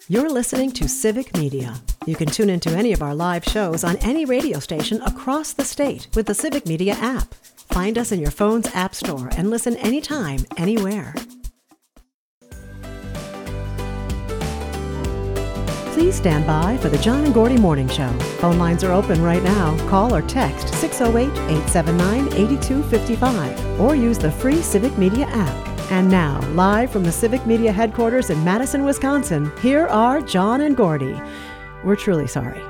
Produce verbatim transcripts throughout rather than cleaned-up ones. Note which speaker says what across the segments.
Speaker 1: You're listening to Civic Media. You can tune into any of our live shows on any radio station across the state with the Civic Media app. Find us in your phone's app store and listen anytime, anywhere. Please stand by for the John and Gordy Morning Show. Phone lines are open right now. Call or text six oh eight, eight seven nine, eight two five five or use the free Civic Media app. And now, live from the Civic Media headquarters in Madison, Wisconsin, here are John and Gordy. We're truly sorry.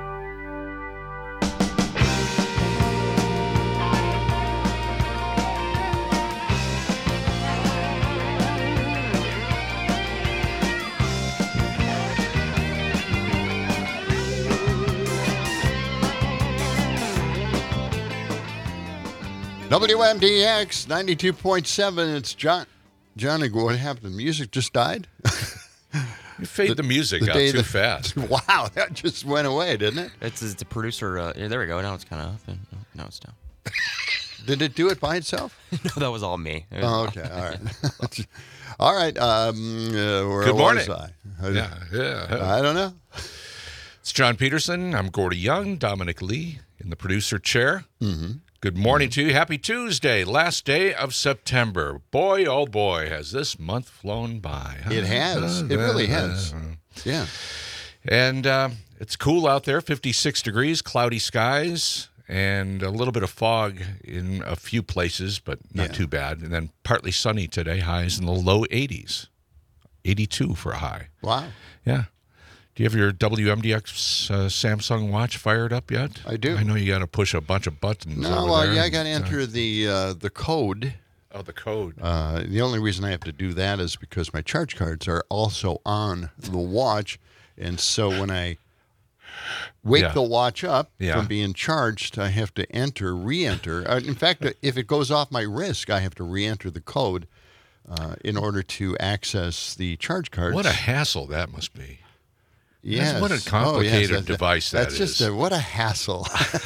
Speaker 2: W M D X ninety-two point seven. It's John. John, what happened? The music just died?
Speaker 3: You fade the, the music
Speaker 2: the
Speaker 3: out too
Speaker 2: that,
Speaker 3: fast.
Speaker 2: Wow, that just went away, didn't it?
Speaker 4: It's, it's the producer. Uh, yeah, there we go. Now it's kind of up. And, now it's down.
Speaker 2: Did it do it by itself?
Speaker 4: No, that was all me. Was
Speaker 2: oh, okay. All right. All right. Um, uh, where
Speaker 3: Good morning.
Speaker 2: was I?
Speaker 3: Yeah, yeah.
Speaker 2: I don't know.
Speaker 3: It's John Peterson. I'm Gordy Young. Dominic Lee in the producer chair.
Speaker 2: Mm-hmm.
Speaker 3: Good morning to you. Happy Tuesday, last day of September. Boy, oh boy, has this month flown by. Huh?
Speaker 2: It has. It really has. Yeah.
Speaker 3: And uh, it's cool out there, fifty-six degrees, cloudy skies, and a little bit of fog in a few places, but not
Speaker 2: yeah.
Speaker 3: too bad. And then partly sunny today, highs in the low eighties, eighty-two for a high.
Speaker 2: Wow.
Speaker 3: Yeah. Do you have your W M D X uh, Samsung watch fired up yet?
Speaker 2: I do.
Speaker 3: I know you got to push a bunch of buttons.
Speaker 2: No,
Speaker 3: over
Speaker 2: well,
Speaker 3: there.
Speaker 2: yeah, I got to enter
Speaker 3: Uh,
Speaker 2: the uh, the code.
Speaker 3: Oh, the code.
Speaker 2: Uh, the only reason I have to do that is because my charge cards are also on the watch, and so when I wake
Speaker 3: Yeah.
Speaker 2: the watch up
Speaker 3: Yeah.
Speaker 2: from being charged, I have to enter, re-enter. Uh, in fact, if it goes off my wrist, I have to re-enter the code uh, in order to access the charge cards.
Speaker 3: What a hassle that must be.
Speaker 2: Yes.
Speaker 3: What a complicated
Speaker 2: oh, yes.
Speaker 3: device that
Speaker 2: That's just
Speaker 3: is.
Speaker 2: a, what a hassle.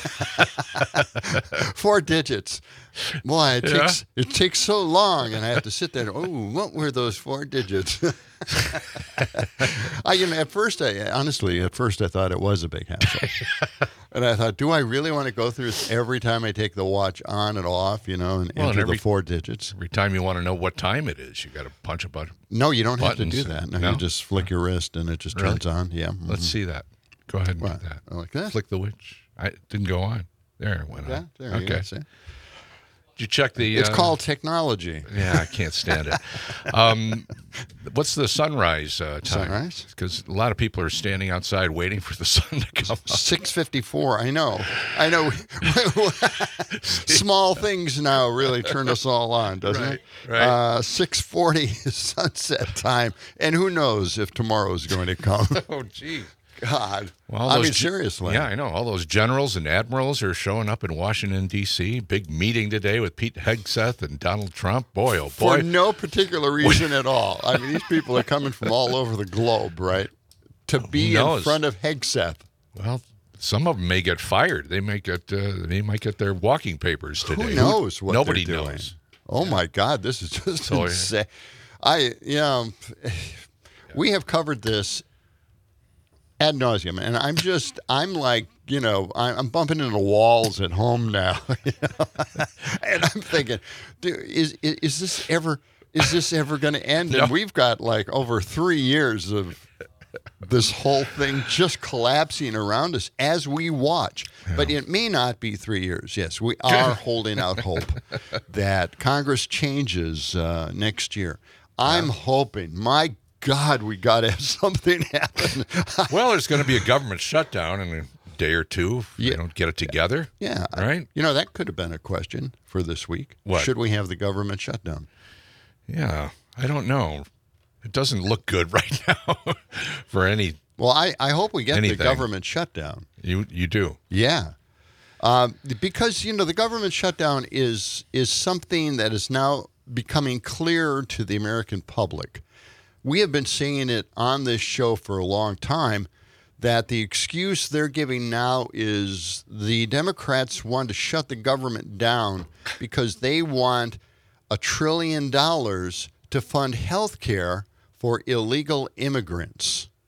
Speaker 2: Four digits. Boy, it
Speaker 3: Yeah.
Speaker 2: takes it takes so long, and I have to sit there. Oh, what were those four digits? I, you know, at first, I honestly, at first, I thought it was a big hassle, and I thought, do I really want to go through this every time I take the watch on and off? You know, and
Speaker 3: Well,
Speaker 2: enter
Speaker 3: and every-
Speaker 2: the four digits.
Speaker 3: Every time you want to know what time it is, you got to punch a button.
Speaker 2: No, you don't
Speaker 3: Buttons.
Speaker 2: have to do that. No,
Speaker 3: No?
Speaker 2: you just flick your wrist, and it just
Speaker 3: Really?
Speaker 2: turns on. Yeah. mhm.
Speaker 3: Let's see that. Go ahead and
Speaker 2: What?
Speaker 3: do that.
Speaker 2: Like that?
Speaker 3: Flick the witch. I it didn't go on. There it went
Speaker 2: Yeah,
Speaker 3: on.
Speaker 2: there you
Speaker 3: okay.
Speaker 2: go. See?
Speaker 3: Did you check the?
Speaker 2: It's
Speaker 3: uh,
Speaker 2: called technology.
Speaker 3: Yeah, I can't stand it. Um, what's the sunrise uh, time?
Speaker 2: Sunrise?
Speaker 3: Because a lot of people are standing outside waiting for the sun to come up.
Speaker 2: six fifty-four. I know. I know. Small things now really turn us all on, doesn't
Speaker 3: Right,
Speaker 2: it?
Speaker 3: right.
Speaker 2: Uh, six forty is sunset time. And who knows if tomorrow's going to come.
Speaker 3: Oh, gee.
Speaker 2: God.
Speaker 3: Well,
Speaker 2: I
Speaker 3: those
Speaker 2: mean,
Speaker 3: ge-
Speaker 2: seriously.
Speaker 3: Yeah, I know. All those generals and admirals are showing up in Washington, D C Big meeting today with Pete Hegseth and Donald Trump. Boy, oh, boy.
Speaker 2: For no particular reason at all. I mean, these people are coming from all over the globe, right? To be
Speaker 3: Who
Speaker 2: in
Speaker 3: knows?
Speaker 2: front of Hegseth.
Speaker 3: Well, some of them may get fired. They may get uh, they might get their walking papers today.
Speaker 2: Who knows what
Speaker 3: Nobody
Speaker 2: they're doing?
Speaker 3: knows.
Speaker 2: Oh my God, this is just
Speaker 3: So, yeah.
Speaker 2: insane. I, you know, we have covered this ad nauseum, and I'm just, I'm like, you know, I'm I'm bumping into walls at home now, you know? And I'm thinking, dude, is is, is this ever, is this ever going to end?
Speaker 3: No.
Speaker 2: And we've got like over three years of this whole thing just collapsing around us as we watch. But it may not be three years. Yes, we are holding out hope that Congress changes uh, next year. I'm hoping, my God, we got to have something happen.
Speaker 3: Well, there's going to be a government shutdown in a day or two if
Speaker 2: Yeah.
Speaker 3: they don't get it together.
Speaker 2: Yeah.
Speaker 3: Right?
Speaker 2: You know, that could have been a question for this week.
Speaker 3: What?
Speaker 2: Should we have the government shutdown?
Speaker 3: Yeah, I don't know. It doesn't look good right now for any.
Speaker 2: Well, I, I hope we get
Speaker 3: Anything.
Speaker 2: the government shutdown.
Speaker 3: You you do.
Speaker 2: Yeah. Um, because, you know, the government shutdown is is something that is now becoming clearer to the American public. We have been saying it on this show for a long time that the excuse they're giving now is the Democrats want to shut the government down because they want a trillion dollars to fund health care for illegal immigrants.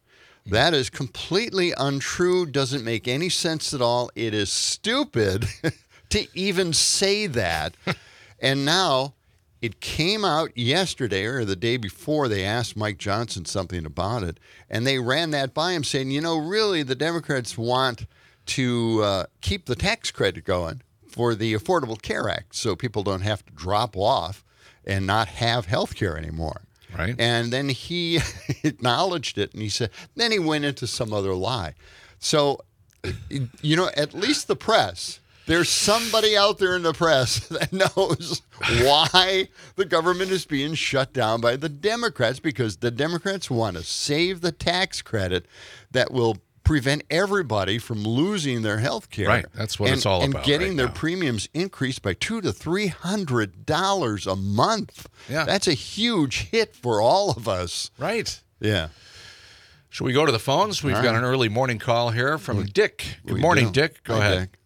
Speaker 2: That is completely untrue, doesn't make any sense at all. It is stupid to even say that. And now it came out yesterday or the day before. They asked Mike Johnson something about it, and they ran that by him saying, you know, really the Democrats want to uh, keep the tax credit going for the Affordable Care Act so people don't have to drop off and not have health care anymore.
Speaker 3: Right.
Speaker 2: And then he acknowledged it, and he said, then he went into some other lie. So, you know, at least the press, there's somebody out there in the press that knows why the government is being shut down by the Democrats, because the Democrats want to save the tax credit that will prevent everybody from losing their health care.
Speaker 3: Right, that's what
Speaker 2: and,
Speaker 3: it's all
Speaker 2: and
Speaker 3: about
Speaker 2: getting
Speaker 3: right
Speaker 2: their
Speaker 3: now.
Speaker 2: premiums increased by two to three hundred dollars a month.
Speaker 3: Yeah.
Speaker 2: That's a huge hit for all of us.
Speaker 3: Right.
Speaker 2: Yeah.
Speaker 3: Should we go to the phones? We've
Speaker 2: All
Speaker 3: got
Speaker 2: right.
Speaker 3: an early morning call here from Dick. Good
Speaker 2: We
Speaker 3: morning,
Speaker 2: do.
Speaker 3: Dick. Go
Speaker 2: Hi,
Speaker 3: ahead.
Speaker 2: Dick.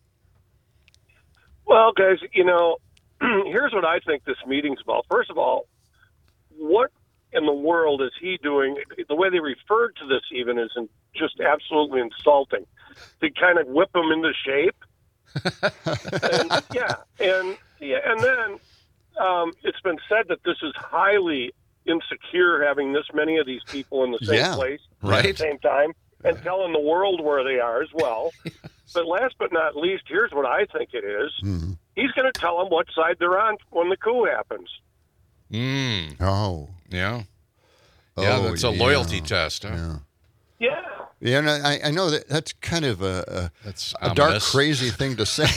Speaker 5: Well, guys, you know, here's what I think this meeting's about. First of all, what in the world is he doing? The way they referred to this even is in- just absolutely insulting. They kind of whip him into shape. and, yeah, and yeah, and then um, it's been said that this is highly insecure having this many of these people in the same
Speaker 2: Yeah,
Speaker 5: place
Speaker 3: right.
Speaker 5: at the same time and telling the world where they are as well. But last but not least, here's what I think it is.
Speaker 2: Mhm.
Speaker 5: He's going to tell them what side they're on when the coup happens.
Speaker 3: Mm,
Speaker 2: Oh.
Speaker 3: yeah. Yeah,
Speaker 2: Oh,
Speaker 3: that's a
Speaker 2: yeah.
Speaker 3: loyalty test. Huh?
Speaker 2: Yeah.
Speaker 5: Yeah.
Speaker 2: Yeah, and I, I know that that's kind of a,
Speaker 3: That's
Speaker 2: a, a dark,
Speaker 3: ominous.
Speaker 2: crazy thing to say,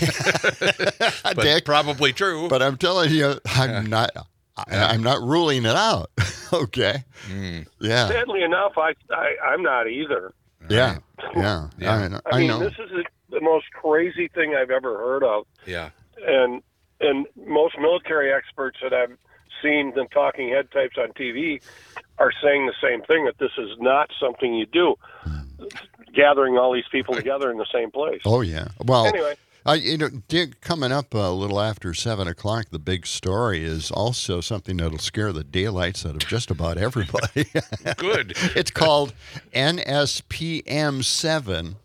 Speaker 3: But
Speaker 2: Dick.
Speaker 3: probably true.
Speaker 2: But I'm telling you, I'm not. I, I'm not ruling it out. Okay.
Speaker 3: Mm,
Speaker 2: Yeah.
Speaker 5: Sadly enough, I, I, I'm not either.
Speaker 2: Yeah. Yeah.
Speaker 3: Yeah.
Speaker 2: I,
Speaker 5: I
Speaker 2: I
Speaker 5: mean,
Speaker 2: know.
Speaker 5: this is the, the most crazy thing I've ever heard of.
Speaker 3: yeah.
Speaker 5: And and most military experts that I've seen, them talking head types on T V, are saying the same thing, that this is not something you do, gathering all these people together in the same place.
Speaker 2: Oh yeah. Well.
Speaker 5: Anyway.
Speaker 2: I, you know, Dick, coming up a little after seven o'clock, the big story is also something that'll scare the daylights out of just about everybody.
Speaker 3: Good.
Speaker 2: It's called N S P M seven,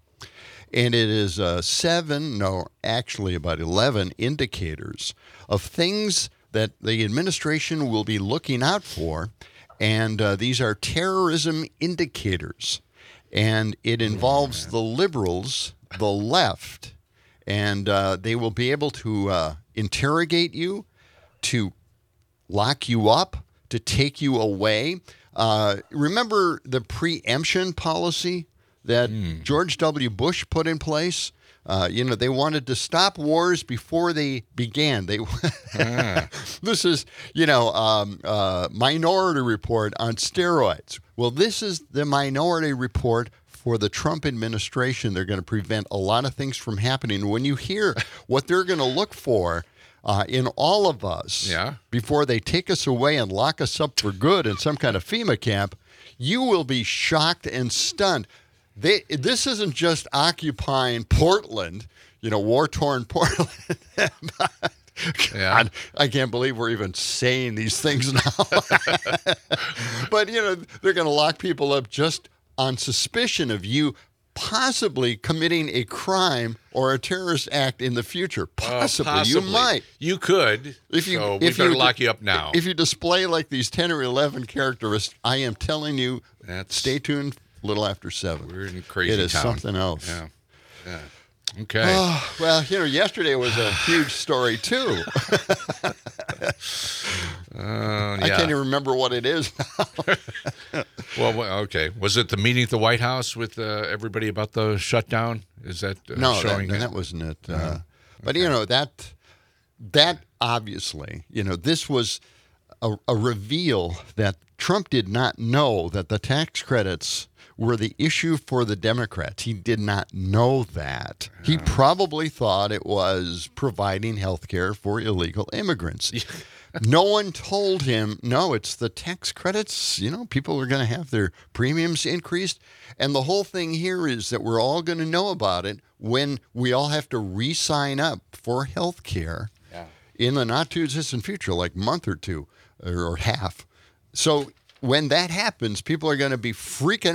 Speaker 2: and it is uh, seven, no, actually about eleven indicators of things that the administration will be looking out for, and uh, these are terrorism indicators, and it involves the liberals, the left, and uh, they will be able to uh, interrogate you, to lock you up, to take you away. Uh, remember the preemption policy that George W. Bush put in place? Uh, you know, they wanted to stop wars before they began. They This is, you know, um, uh, Minority Report on steroids. Well, this is the Minority Report for the Trump administration. They're going to prevent a lot of things from happening. When you hear what they're going to look for uh, in all of us
Speaker 3: Yeah.
Speaker 2: before they take us away and lock us up for good in some kind of FEMA camp, you will be shocked and stunned. They, this isn't just occupying Portland, you know, war-torn Portland. God, I can't believe we're even saying these things now. But, you know, they're going to lock people up just on suspicion of you possibly committing a crime or a terrorist act in the future. Possibly.
Speaker 3: Uh, possibly.
Speaker 2: You might.
Speaker 3: You could.
Speaker 2: If you,
Speaker 3: so
Speaker 2: if
Speaker 3: we better
Speaker 2: you,
Speaker 3: lock you up now.
Speaker 2: If you display like these ten or eleven characteristics, I am telling you,
Speaker 3: That's-
Speaker 2: stay tuned a little after seven.
Speaker 3: We're in crazy
Speaker 2: It is
Speaker 3: town.
Speaker 2: something else.
Speaker 3: Yeah. Yeah. Okay.
Speaker 2: Oh, well, you know, yesterday was a huge story, too.
Speaker 3: Uh,
Speaker 2: I
Speaker 3: yeah.
Speaker 2: can't even remember what it is now.
Speaker 3: Well, well, okay. Was it the meeting at the White House with uh, everybody about the shutdown? Is that uh,
Speaker 2: No,
Speaker 3: showing
Speaker 2: that,
Speaker 3: it?
Speaker 2: that wasn't it. Uh, but, you know, that that obviously, you know, this was a, a reveal that Trump did not know that the tax credits were the issue for the Democrats. He did not know that. He probably thought it was providing health care for illegal immigrants. No one told him, no, it's the tax credits. You know, people are going to have their premiums increased. And the whole thing here is that we're all going to know about it when we all have to re-sign up for health care
Speaker 3: Yeah.
Speaker 2: in the not-too-distant future, like a month or two or, or half. So when that happens, people are going to be freaking out,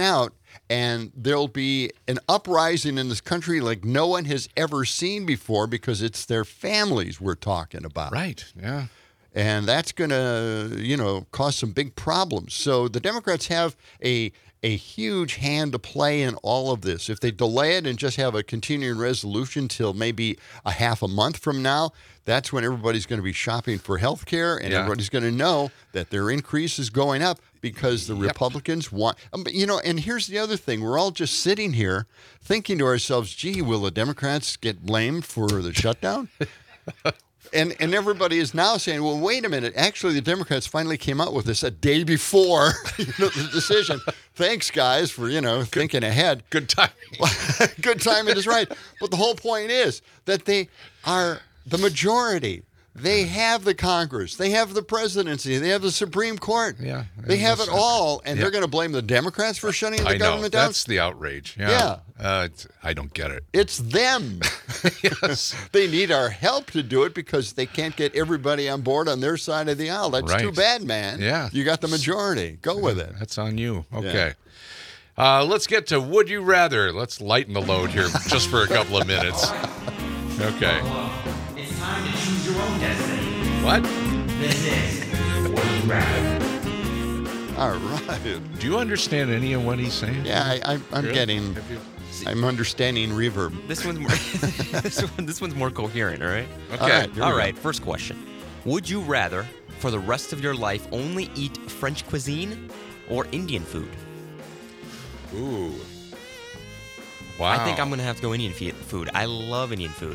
Speaker 2: and there'll be an uprising in this country like no one has ever seen before because it's their families we're talking about.
Speaker 3: Right, yeah.
Speaker 2: And that's going to, you know, cause some big problems. So the Democrats have a a huge hand to play in all of this. If they delay it and just have a continuing resolution till maybe a half a month from now, that's when everybody's going to be shopping for health care, and
Speaker 3: Yeah.
Speaker 2: everybody's going to know that their increase is going up because the
Speaker 3: Yep.
Speaker 2: Republicans want. Um, but, you know, and here's the other thing. We're all just sitting here thinking to ourselves, gee, will the Democrats get blamed for the shutdown? And and everybody is now saying, well, wait a minute. Actually, the Democrats finally came out with this a day before you know, the decision. Thanks, guys, for, you know, thinking ahead.
Speaker 3: Good timing.
Speaker 2: Good timing is right. But the whole point is that they are the majority. They have the Congress. They have the presidency. They have the Supreme Court.
Speaker 3: Yeah.
Speaker 2: They have it all. And
Speaker 3: Yeah.
Speaker 2: they're going to blame the Democrats for shutting the
Speaker 3: I know.
Speaker 2: government down?
Speaker 3: That's the outrage. Yeah.
Speaker 2: Yeah.
Speaker 3: Uh, it's- I don't get it.
Speaker 2: It's them.
Speaker 3: Yes.
Speaker 2: They need our help to do it because they can't get everybody on board on their side of the aisle. That's
Speaker 3: Right.
Speaker 2: too bad, man.
Speaker 3: Yeah.
Speaker 2: You got the majority. Go with it.
Speaker 3: That's on you. Okay. Uh, let's get to Would You Rather. Let's lighten the load here just for a couple of minutes. Okay.
Speaker 6: It's time to choose your own destiny.
Speaker 3: What?
Speaker 6: This is Would You Rather.
Speaker 2: All right.
Speaker 3: Do you understand any of what he's saying?
Speaker 2: Yeah, I, I, I'm
Speaker 3: Really?
Speaker 2: getting,
Speaker 3: Have you-
Speaker 2: I'm understanding reverb.
Speaker 4: This one's more, this, one, this one's more coherent, all right?
Speaker 3: Okay.
Speaker 2: All right, here we
Speaker 4: All
Speaker 2: go.
Speaker 4: right, first question. Would you rather, for the rest of your life, only eat French cuisine or Indian food?
Speaker 3: Ooh. Wow.
Speaker 4: I think I'm going to have to go Indian fe- food. I love Indian food.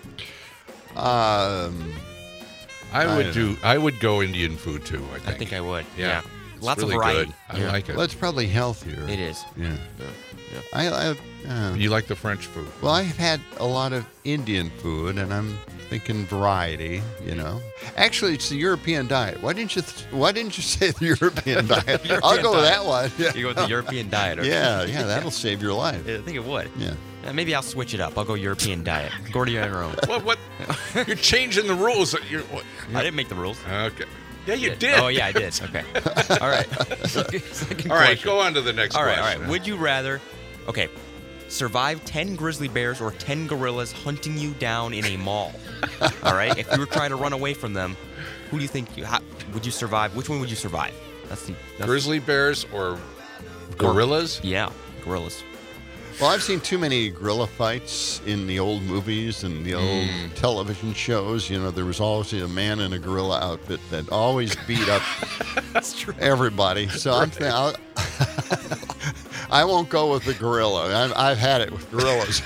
Speaker 2: Um,
Speaker 3: I
Speaker 2: I
Speaker 3: would
Speaker 2: don't
Speaker 3: do. I would go Indian food too. I think.
Speaker 4: I think I would.
Speaker 3: Yeah.
Speaker 4: Yeah.
Speaker 3: It's
Speaker 4: Lots
Speaker 3: really
Speaker 4: of variety.
Speaker 3: good. I
Speaker 4: Yeah.
Speaker 3: like it.
Speaker 2: well, it's probably healthier.
Speaker 4: It is.
Speaker 2: Yeah.
Speaker 4: Yeah. Yeah.
Speaker 2: I, I uh,
Speaker 3: You like the French food?
Speaker 2: well, I've had a lot of Indian food, and I'm thinking variety. You know, actually, it's the European diet. Why didn't you? Th- why didn't you say the European diet? I'll
Speaker 4: European
Speaker 2: go with
Speaker 4: diet.
Speaker 2: that one. Yeah.
Speaker 4: You go with the European diet. Okay?
Speaker 2: yeah, yeah, that'll save your life.
Speaker 4: I think it would.
Speaker 2: Yeah.
Speaker 4: Uh, maybe I'll switch it up. I'll go European diet. Gordy on your own.
Speaker 3: What? What? You're changing the rules. You're, what?
Speaker 4: I didn't make the rules.
Speaker 3: Okay. Yeah, you
Speaker 4: Yeah.
Speaker 3: did.
Speaker 4: Oh, yeah, I did. Okay. All right. Second
Speaker 3: All right.
Speaker 4: question.
Speaker 3: Go on to the next
Speaker 4: All right, all
Speaker 3: question.
Speaker 4: right. Would you rather, okay, survive ten grizzly bears or ten gorillas hunting you down in a mall? All right? If you were trying to run away from them, who do you think, you, how, would you survive? Which one would you survive? That's the. That's
Speaker 3: Grizzly bears or gorillas?
Speaker 4: Yeah, gorillas.
Speaker 2: Well, I've seen too many gorilla fights in the old movies and the old
Speaker 3: Hmm.
Speaker 2: television shows. You know, there was always a man in a gorilla outfit that always beat up
Speaker 4: That's true.
Speaker 2: everybody. So I'm th- I'll, I won't go with the gorilla. I've, I've had it with gorillas.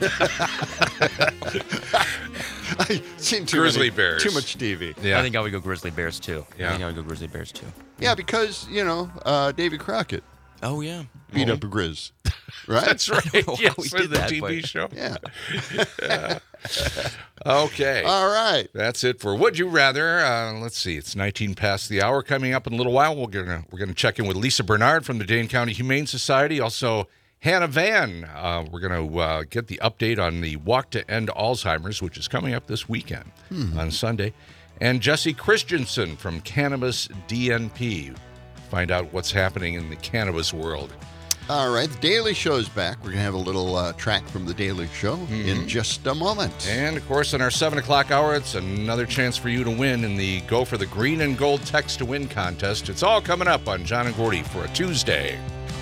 Speaker 2: I've seen too
Speaker 3: Grizzly
Speaker 2: many,
Speaker 3: bears.
Speaker 2: Too much T V.
Speaker 3: Yeah.
Speaker 4: I think I would go grizzly bears too.
Speaker 3: Yeah.
Speaker 4: I think I would go grizzly bears too.
Speaker 2: Yeah, because you know uh, Davy Crockett
Speaker 4: Oh, yeah.
Speaker 2: beat up a grizz, right?
Speaker 3: That's right.
Speaker 4: know how
Speaker 3: Yes,
Speaker 4: we
Speaker 3: in
Speaker 4: did
Speaker 3: the
Speaker 4: that,
Speaker 3: T V
Speaker 4: but-
Speaker 3: show.
Speaker 2: Yeah.
Speaker 3: Okay.
Speaker 2: All right.
Speaker 3: That's it for Would You Rather. Uh, let's see. It's nineteen past the hour. Coming up in a little while, we're gonna we're gonna check in with Lisa Bernard from the Dane County Humane Society. Also, Hannah Van. Uh, we're gonna uh, get the update on the Walk to End Alzheimer's, which is coming up this weekend on Sunday. And Jesse Christensen from Cannabis D N P. Find out what's happening in the cannabis world.
Speaker 2: All right. The Daily Show's back. We're gonna have a little uh, track from the Daily Show in just a moment.
Speaker 3: And, of course, in our seven o'clock hour, it's another chance for you to win in the Go for the Green and Gold Text to Win contest. It's all coming up on John and Gordy for a Tuesday.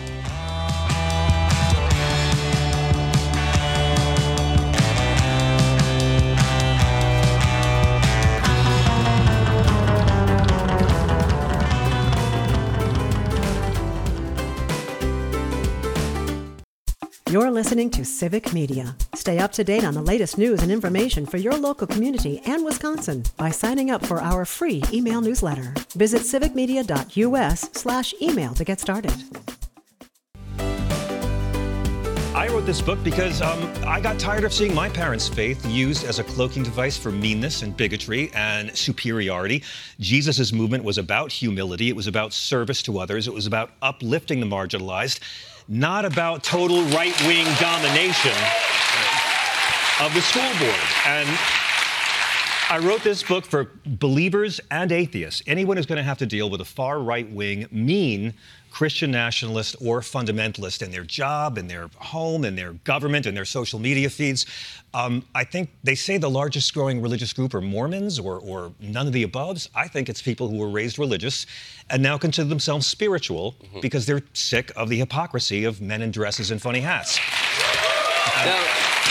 Speaker 1: You're listening to Civic Media. Stay up to date on the latest news and information for your local community and Wisconsin by signing up for our free email newsletter. Visit civicmedia.us slash email to get started.
Speaker 7: I wrote this book because um, I got tired of seeing my parents' faith used as a cloaking device for meanness and bigotry and superiority. Jesus' movement was about humility. It was about service to others. It was about uplifting the marginalized, not about total right-wing domination of the school board. And I wrote this book for believers and atheists. Anyone who's going to have to deal with a far right-wing, mean Christian nationalist or fundamentalist in their job, in their home, in their government, in their social media feeds. Um, I think they say the largest growing religious group are Mormons or, or none of the aboves. I think it's people who were raised religious and now consider themselves spiritual mm-hmm. because they're sick of the hypocrisy of men in dresses and funny hats.
Speaker 8: Now,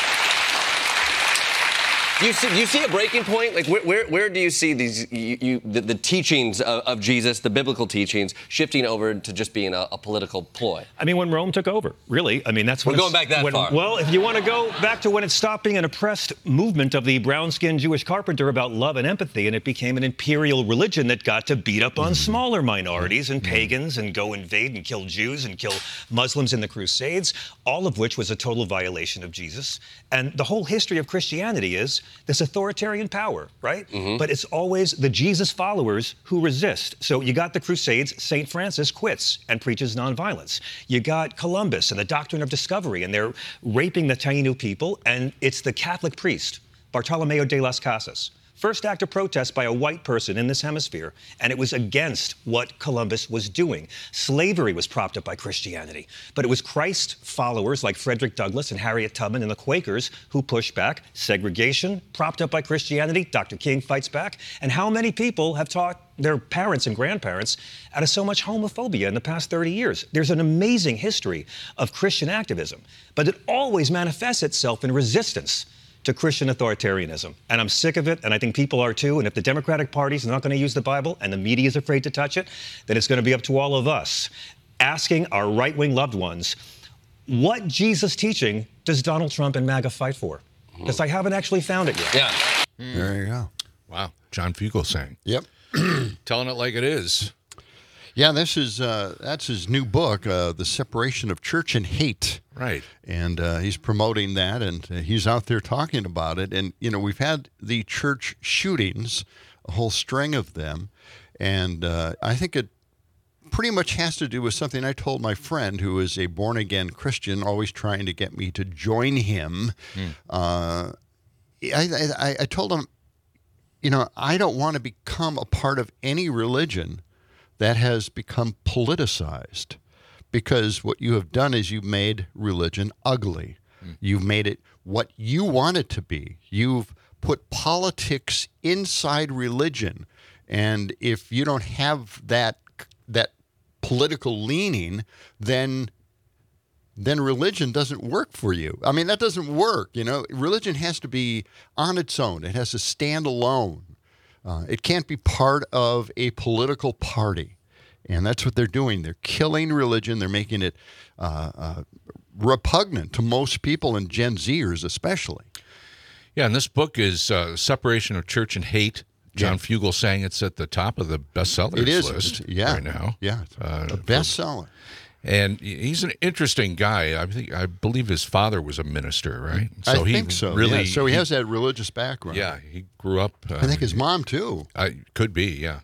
Speaker 8: Do you, see, do you see a breaking point? Like, where, where, where do you see these you, you, the, the teachings of, of Jesus, the biblical teachings, shifting over to just being a, a political ploy?
Speaker 7: I mean, when Rome took over, really. I mean, that's when
Speaker 8: we're going back that
Speaker 7: when,
Speaker 8: far.
Speaker 7: Well, if you want to go back to when it stopped being an oppressed movement of the brown-skinned Jewish carpenter about love and empathy, and it became an imperial religion that got to beat up on smaller minorities and pagans and go invade and kill Jews and kill Muslims in the Crusades, all of which was a total violation of Jesus. And the whole history of Christianity is this authoritarian power, right? Mm-hmm. But it's always the Jesus followers who resist. So you got the Crusades, Saint Francis quits and preaches nonviolence. You got Columbus and the doctrine of discovery, and they're raping the Taino people, and it's the Catholic priest, Bartolomeo de las Casas. First act of protest by a white person in this hemisphere, and it was against what Columbus was doing. Slavery was propped up by Christianity, but it was Christ followers like Frederick Douglass and Harriet Tubman and the Quakers who pushed back. Segregation, propped up by Christianity. Doctor King fights back. And how many people have taught their parents and grandparents out of so much homophobia in the past thirty years? There's an amazing history of Christian activism, but it always manifests itself in resistance to Christian authoritarianism. And I'm sick of it, and I think people are too. And if the Democratic Party is not going to use the Bible and the media is afraid to touch it, then it's going to be up to all of us asking our right-wing loved ones, what Jesus teaching does Donald Trump and MAGA fight for? Because I haven't actually found it yet.
Speaker 8: Yeah.
Speaker 2: Mm. There you go.
Speaker 3: Wow. John Fugelsang.
Speaker 2: Yep.
Speaker 3: Telling it like it is.
Speaker 2: Yeah, this is uh, that's his new book, uh, The Separation of Church and Hate.
Speaker 3: Right.
Speaker 2: And uh, he's promoting that, and uh, he's out there talking about it. And, you know, we've had the church shootings, a whole string of them, and uh, I think it pretty much has to do with something I told my friend who is a born-again Christian, always trying to get me to join him. Mm. Uh, I, I, I told him, you know, I don't want to become a part of any religion that has become politicized, because what you have done is you've made religion ugly. Mm. You've made it what you want it to be. You've put politics inside religion, and if you don't have that that political leaning, then then religion doesn't work for you. I mean, that doesn't work. You know, religion has to be on its own. It has to stand alone. Uh, it can't be part of a political party. And that's what they're doing. They're killing religion. They're making it uh, uh, repugnant to most people, and Gen Zers especially.
Speaker 3: Yeah, and this book is uh, Separation of Church and Hate. John yeah. Fugelsang it's at the top of the bestsellers
Speaker 2: it is.
Speaker 3: list
Speaker 2: It's, yeah.
Speaker 3: right now.
Speaker 2: Yeah, it's uh, a bestseller.
Speaker 3: And he's an interesting guy. I think I believe his father was a minister, right?
Speaker 2: So I he think so. Really, yeah. So he, he has that religious background.
Speaker 3: Yeah, he grew up. Uh,
Speaker 2: I think his mom too.
Speaker 3: I could be, yeah.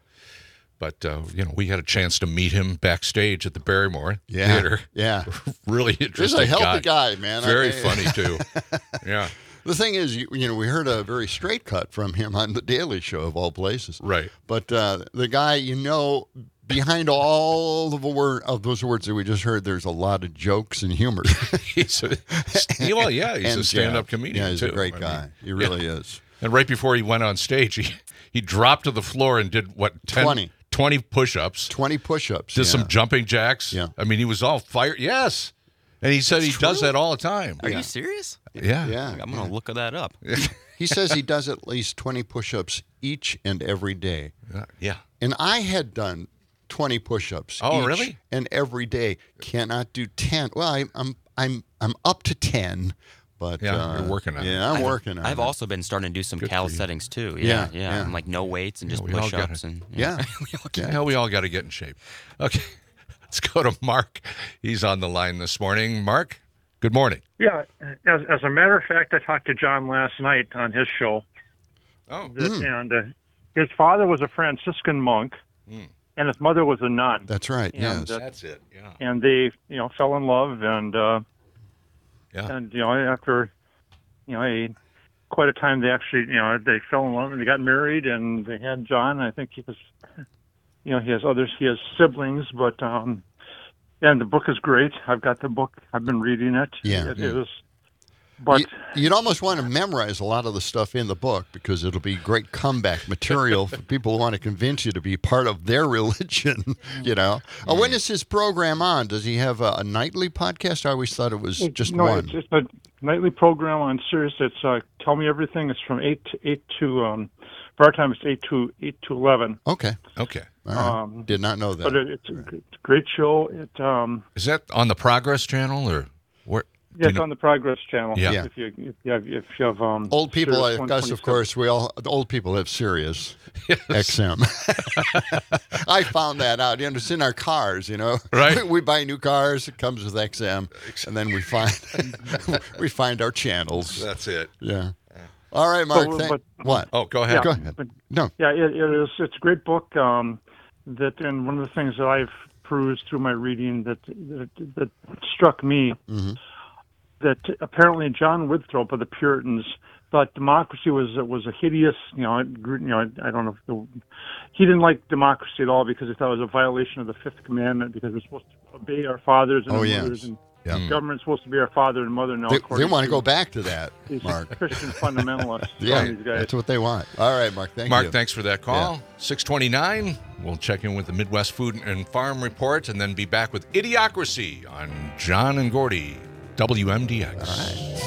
Speaker 3: But uh, you know, we had a chance to meet him backstage at the Barrymore
Speaker 2: yeah.
Speaker 3: Theater.
Speaker 2: Yeah,
Speaker 3: really interesting.
Speaker 2: He's a healthy
Speaker 3: guy,
Speaker 2: guy man.
Speaker 3: Very
Speaker 2: I mean,
Speaker 3: funny too. Yeah.
Speaker 2: The thing is, you, you know, we heard a very straight cut from him on The Daily Show, of all places.
Speaker 3: Right.
Speaker 2: But uh, the guy, you know, behind all of, the word, of those words that we just heard, there's a lot of jokes and humor.
Speaker 3: he's a, well, yeah, he's
Speaker 2: and,
Speaker 3: a stand-up
Speaker 2: yeah,
Speaker 3: comedian,
Speaker 2: Yeah, he's
Speaker 3: too.
Speaker 2: a great
Speaker 3: I
Speaker 2: guy.
Speaker 3: mean,
Speaker 2: he really
Speaker 3: yeah.
Speaker 2: is.
Speaker 3: And right before he went on stage, he, he dropped to the floor and did, what, ten,
Speaker 2: twenty.
Speaker 3: twenty push-ups.
Speaker 2: twenty push-ups,
Speaker 3: Did
Speaker 2: yeah.
Speaker 3: some jumping jacks.
Speaker 2: Yeah.
Speaker 3: I mean, he was all fired. Yes. And he said
Speaker 4: That's
Speaker 3: he
Speaker 4: true?
Speaker 3: does that all the time.
Speaker 4: Are
Speaker 2: Yeah.
Speaker 4: you serious?
Speaker 3: Yeah.
Speaker 2: Yeah.
Speaker 4: I'm going to look that up.
Speaker 2: He says he does at least twenty push-ups each and every day.
Speaker 3: Yeah.
Speaker 2: And I had done twenty push-ups
Speaker 3: Oh,
Speaker 2: each
Speaker 3: really?
Speaker 2: and every day. Cannot do ten. Well, I, I'm I'm I'm up to ten, but
Speaker 3: Yeah,
Speaker 2: uh,
Speaker 3: you're working on it.
Speaker 2: Yeah, I'm
Speaker 4: I've,
Speaker 2: working on
Speaker 4: I've
Speaker 2: it.
Speaker 4: also been starting to do some
Speaker 3: Good for
Speaker 4: calisthenics too.
Speaker 2: Yeah,
Speaker 4: Yeah, yeah.
Speaker 2: yeah.
Speaker 4: And like no weights and
Speaker 3: Yeah,
Speaker 4: just
Speaker 3: we all gotta-
Speaker 4: push-ups and
Speaker 2: Yeah.
Speaker 4: We all
Speaker 2: Yeah.
Speaker 3: Hell, we all got to get in shape. Okay. Let's go to Mark. He's on the line this morning. Mark, good morning.
Speaker 9: Yeah, as, as a matter of fact, I talked to John last night on his show,
Speaker 3: Oh,
Speaker 9: that, and uh, his father was a Franciscan monk,
Speaker 3: Mm.
Speaker 9: and his mother was a nun,
Speaker 2: That's right.
Speaker 9: And,
Speaker 2: Yes.
Speaker 9: uh,
Speaker 3: that's it. Yeah.
Speaker 9: and they, you know, fell in love, and uh,
Speaker 3: Yeah.
Speaker 9: and you know, after, you know, he quite a time. They actually, you know, they fell in love and they got married, and they had John. I think he was, you know, he has others. He has siblings, but um, and the book is great. I've got the book. I've been reading it.
Speaker 2: Yeah.
Speaker 9: It is. But
Speaker 2: You- You'd almost want to memorize a lot of the stuff in the book because it'll be great comeback material for people who want to convince you to be part of their religion, you know. Uh, when is his program on? Does he have a, a nightly podcast? I always thought it was just
Speaker 9: no,
Speaker 2: one.
Speaker 9: it's just a nightly program on Sirius. It's uh, Tell Me Everything. It's from eight to eight to um, for our time. It's eight to eight to eleven.
Speaker 2: Okay.
Speaker 3: Okay.
Speaker 2: All right.
Speaker 9: Um,
Speaker 2: Did not know that.
Speaker 9: But it, it's, a, it's a great show. It um,
Speaker 3: Is that on the Progress Channel or where? do
Speaker 9: yeah,
Speaker 3: you
Speaker 9: it's
Speaker 3: know-
Speaker 9: on the Progress Channel.
Speaker 3: Yeah.
Speaker 2: Yeah.
Speaker 9: If you if you have, if you have um,
Speaker 2: Old people
Speaker 9: Sirius
Speaker 2: like us, of
Speaker 9: one twenty-seven.
Speaker 2: course, we all the old people have Sirius X M. I found that out. You know, it's in our cars. You know,
Speaker 3: Right.
Speaker 2: We, we buy new cars. It comes with X M, and then we find we find our channels.
Speaker 3: That's it.
Speaker 2: Yeah. All right, Mark.
Speaker 9: But-
Speaker 2: thank-
Speaker 9: but-
Speaker 2: what?
Speaker 3: Oh, go ahead.
Speaker 9: Yeah,
Speaker 2: Go ahead.
Speaker 9: but-
Speaker 2: No.
Speaker 9: Yeah, it, it is. It's a great book. Um, that and one of the things that I've perused through my reading that that, that struck me
Speaker 2: Mm-hmm.
Speaker 9: that apparently John Winthrop of the Puritans thought democracy was was a hideous. You know, it grew- you know, I, I don't know if the, he didn't like democracy at all because he thought it was a violation of the Fifth Commandment because we're supposed to obey our fathers and
Speaker 2: Oh,
Speaker 9: our
Speaker 2: yes.
Speaker 9: mothers and
Speaker 2: Yeah.
Speaker 9: government's supposed to be our father and mother. Now,
Speaker 2: They, they
Speaker 9: according
Speaker 2: want to
Speaker 9: to
Speaker 2: go back to that,
Speaker 9: these
Speaker 2: Mark.
Speaker 9: Christian fundamentalists.
Speaker 2: Yeah,
Speaker 9: these guys.
Speaker 2: that's what they want. All right, Mark. Thank
Speaker 3: Mark,
Speaker 2: you.
Speaker 3: thanks for that call. six twenty-nine. We'll check in with the Midwest Food and Farm Report and then be back with Idiocracy on John and Gordy, W M D X.
Speaker 2: All right.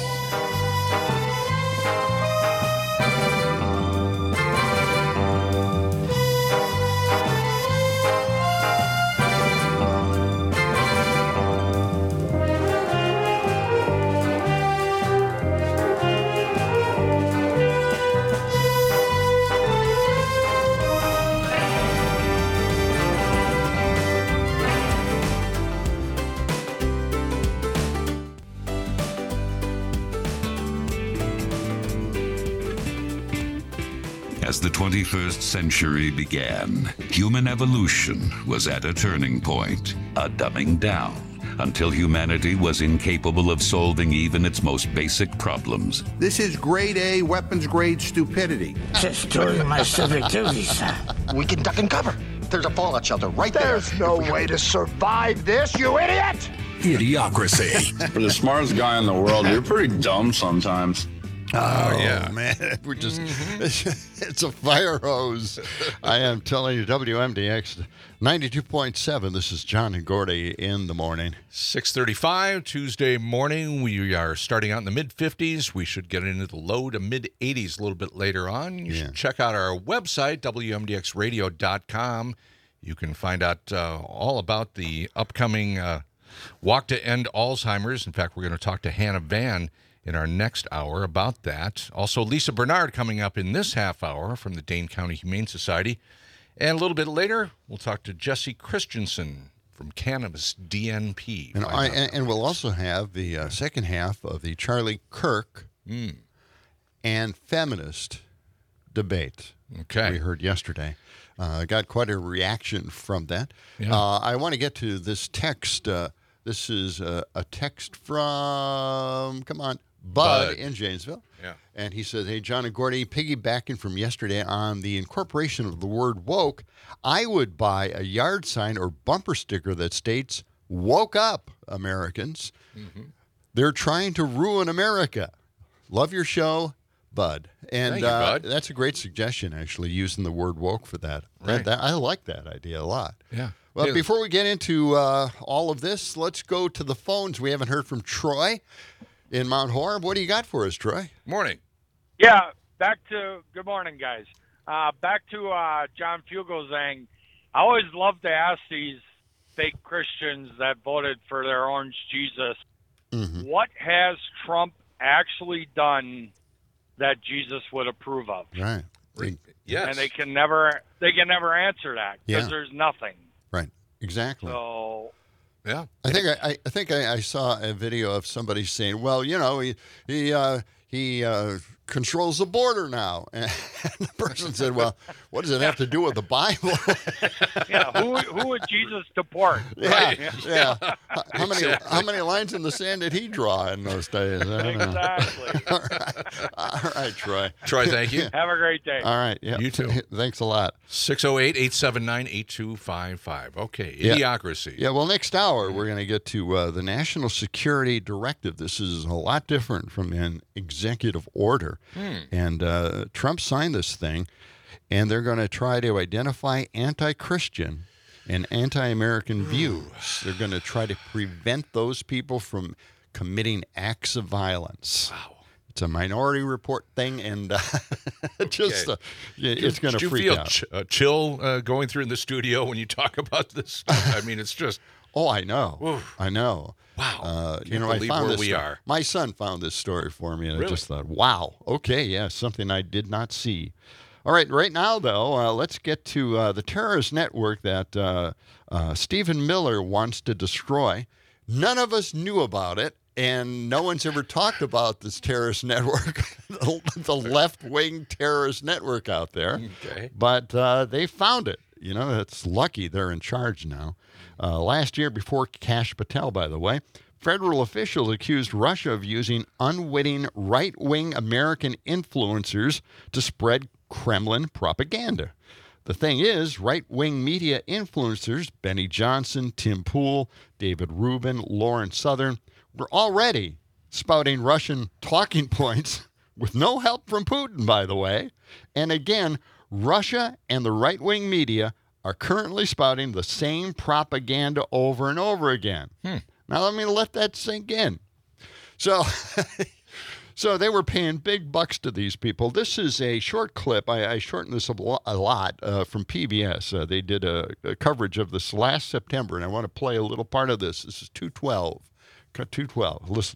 Speaker 10: As the twenty-first century began, human evolution was at a turning point, a dumbing down, until humanity was incapable of solving even its most basic problems.
Speaker 11: This is grade A weapons grade stupidity.
Speaker 12: Just doing my civic duties.
Speaker 13: We can duck and cover. There's a fallout shelter right there.
Speaker 12: There's no way to survive this, you idiot!
Speaker 14: Idiocracy. For the smartest guy in the world, you're pretty dumb sometimes.
Speaker 2: Oh,
Speaker 3: yeah.
Speaker 2: man. We're just, it's a fire hose. I am telling you, W M D X ninety-two point seven. This is John and Gordy in the morning.
Speaker 3: six thirty-five, Tuesday morning. We are starting out in the mid-fifties. We should get into the low to mid-eighties a little bit later on. You
Speaker 2: Yeah.
Speaker 3: should check out our website, W M D X radio dot com. You can find out uh, all about the upcoming uh, Walk to End Alzheimer's. In fact, we're going to talk to Hannah Van in our next hour about that. Also, Lisa Bernard coming up in this half hour from the Dane County Humane Society. And a little bit later, we'll talk to Jesse Christensen from Cannabis D N P.
Speaker 2: And,
Speaker 3: Find
Speaker 2: I,
Speaker 3: out.
Speaker 2: and, and we'll also have the uh, second half of the Charlie Kirk
Speaker 3: Mm.
Speaker 2: and feminist debate.
Speaker 3: Okay.
Speaker 2: We heard yesterday. Uh, got quite a reaction from that.
Speaker 3: Yeah.
Speaker 2: Uh, I want to get to this text. Uh, this is uh, a text from, come on, Bud,
Speaker 3: Bud.
Speaker 2: in Janesville.
Speaker 3: Yeah.
Speaker 2: And he says, hey, John and Gordy, piggybacking from yesterday on the incorporation of the word woke, I would buy a yard sign or bumper sticker that states, woke up, Americans.
Speaker 3: Mm-hmm.
Speaker 2: They're trying to ruin America. Love your show, Bud. And
Speaker 3: Thank you,
Speaker 2: uh,
Speaker 3: Bud.
Speaker 2: that's a great suggestion, actually, using the word woke for that. That-
Speaker 3: Right.
Speaker 2: that- I like that idea a lot.
Speaker 3: Yeah.
Speaker 2: Well,
Speaker 3: Yeah.
Speaker 2: before we get into uh, all of this, let's go to the phones. We haven't heard from Troy in Mount Horeb. What do you got for us, Troy?
Speaker 3: Morning.
Speaker 15: Yeah, back to good morning, guys. Uh, back to uh, John Fugelsang. I always love to ask these fake Christians that voted for their orange Jesus,
Speaker 2: Mm-hmm.
Speaker 15: what has Trump actually done that Jesus would approve of?
Speaker 2: Right. They-
Speaker 3: Yes.
Speaker 15: And they can never they can never answer that because
Speaker 2: Yeah.
Speaker 15: there's nothing.
Speaker 2: right. Exactly.
Speaker 15: So
Speaker 3: Yeah.
Speaker 2: I think I, I- I think I, I saw a video of somebody saying, "Well, you know, he he uh, he uh, controls the border now. And the person said, well, what does it have to do with the Bible?
Speaker 15: Yeah, who who would Jesus deport?
Speaker 2: Yeah,
Speaker 15: Right.
Speaker 2: yeah. How- How many how many lines in the sand did he draw in those days? I don't know.
Speaker 15: Exactly.
Speaker 2: All right. All right, Troy.
Speaker 3: Troy, thank you.
Speaker 15: Have a great day.
Speaker 2: All right. Yeah.
Speaker 3: You too.
Speaker 2: Thanks a lot.
Speaker 3: six oh eight, eight seven nine, eight two five five. Okay,
Speaker 2: Yeah.
Speaker 3: Idiocracy.
Speaker 2: Yeah, well, next hour, we're going to get to uh, the National Security Directive. This is a lot different from an executive order.
Speaker 3: Hmm.
Speaker 2: And uh, Trump signed this thing, and they're going to try to identify anti-Christian and anti-American views. They're going to try to prevent those people from committing acts of violence.
Speaker 3: Wow.
Speaker 2: It's a minority report thing, and uh, just uh, yeah, it's going
Speaker 3: Did
Speaker 2: to
Speaker 3: you
Speaker 2: freak
Speaker 3: feel
Speaker 2: out.
Speaker 3: ch- uh, chill uh, going through in the studio when you talk about this stuff? I mean, it's just.
Speaker 2: Oh, I know.
Speaker 3: Oof.
Speaker 2: I know.
Speaker 3: Wow.
Speaker 2: Uh, you
Speaker 3: Can't
Speaker 2: know, I
Speaker 3: believe
Speaker 2: found
Speaker 3: where
Speaker 2: this
Speaker 3: we
Speaker 2: sto-
Speaker 3: are.
Speaker 2: My son found this story for me, and I
Speaker 3: Really?
Speaker 2: just thought, wow, okay, yeah, something I did not see. All right, right now, though, uh, let's get to uh, the terrorist network that uh, uh, Stephen Miller wants to destroy. None of us knew about it, and no one's ever talked about this terrorist network, the, the left-wing terrorist network out there.
Speaker 3: Okay.
Speaker 2: But uh, they found it. You know, it's lucky they're in charge now. Uh, last year, before Kash Patel, by the way, federal officials accused Russia of using unwitting right-wing American influencers to spread Kremlin propaganda. The thing is, right-wing media influencers, Benny Johnson, Tim Pool, David Rubin, Lauren Southern, were already spouting Russian talking points with no help from Putin, by the way. And again, Russia and the right-wing media are currently spouting the same propaganda over and over again.
Speaker 3: Hmm.
Speaker 2: Now, let me let that sink in. So, so they were paying big bucks to these people. This is a short clip. I, I shortened this a lo- a lot uh, from P B S. Uh, they did a, a coverage of this last September, and I want to play a little part of this. This is two twelve. two twelve. Listen.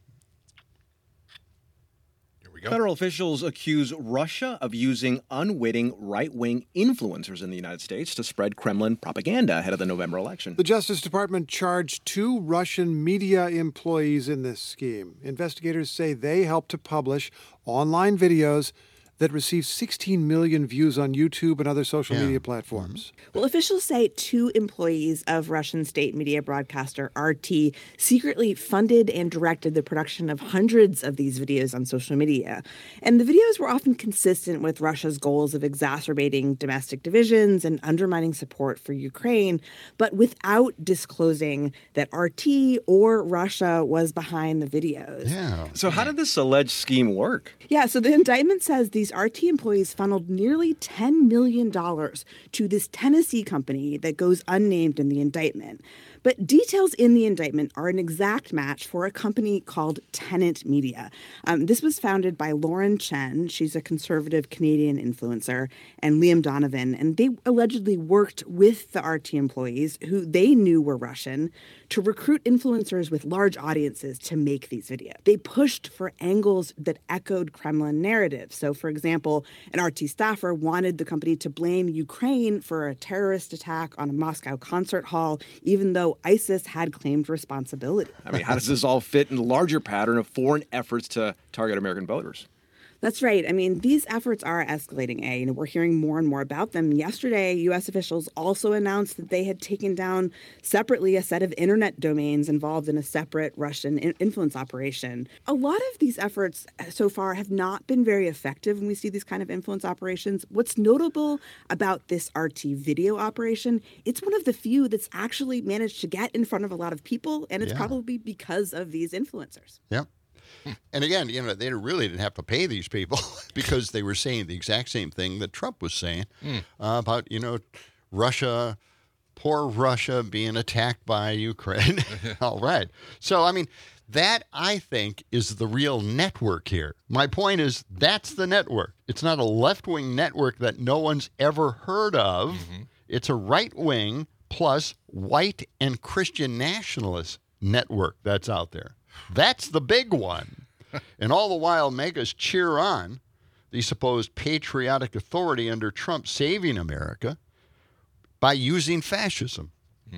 Speaker 16: Federal officials accuse Russia of using unwitting right-wing influencers in the United States to spread Kremlin propaganda ahead of the November election.
Speaker 17: The Justice Department charged two Russian media employees in this scheme. Investigators say they helped to publish online videos that received sixteen million views on YouTube and other social
Speaker 2: Yeah.
Speaker 17: media platforms.
Speaker 18: Well, officials say two employees of Russian state media broadcaster R T secretly funded and directed the production of hundreds of these videos on social media. And the videos were often consistent with Russia's goals of exacerbating domestic divisions and undermining support for Ukraine, but without disclosing that R T or Russia was behind the videos.
Speaker 2: Yeah.
Speaker 16: So how did this alleged scheme work?
Speaker 18: Yeah, so the indictment says these R T employees funneled nearly ten million dollars to this Tennessee company that goes unnamed in the indictment. But details in the indictment are an exact match for a company called Tenant Media. Um, this was founded by Lauren Chen. She's a conservative Canadian influencer, and Liam Donovan. And they allegedly worked with the R T employees, who they knew were Russian, to recruit influencers with large audiences to make these videos. They pushed for angles that echoed Kremlin narratives. So, for example, an R T staffer wanted the company to blame Ukraine for a terrorist attack on a Moscow concert hall, even though ISIS had claimed responsibility.
Speaker 16: I mean, how does this all fit in the larger pattern of foreign efforts to target American voters?
Speaker 18: That's right. I mean, these efforts are escalating, A. You know, we're hearing more and more about them. Yesterday, U S officials also announced that they had taken down separately a set of internet domains involved in a separate Russian in- influence operation. A lot of these efforts so far have not been very effective when we see these kind of influence operations. What's notable about this R T video operation, it's one of the few that's actually managed to get in front of a lot of people, and it's
Speaker 2: Yeah.
Speaker 18: probably because of these influencers.
Speaker 2: Yep. And again, you know, they really didn't have to pay these people because they were saying the exact same thing that Trump was saying
Speaker 3: Mm.
Speaker 2: uh, about, you know, Russia, poor Russia being attacked by Ukraine. All right. So, I mean, that, I think, is the real network here. My point is that's the network. It's not a left-wing network that no one's ever heard of.
Speaker 3: Mm-hmm.
Speaker 2: It's a right-wing plus white and Christian nationalist network that's out there. That's the big one. And all the while, megas cheer on the supposed patriotic authority under Trump saving America by using fascism.
Speaker 3: Hmm.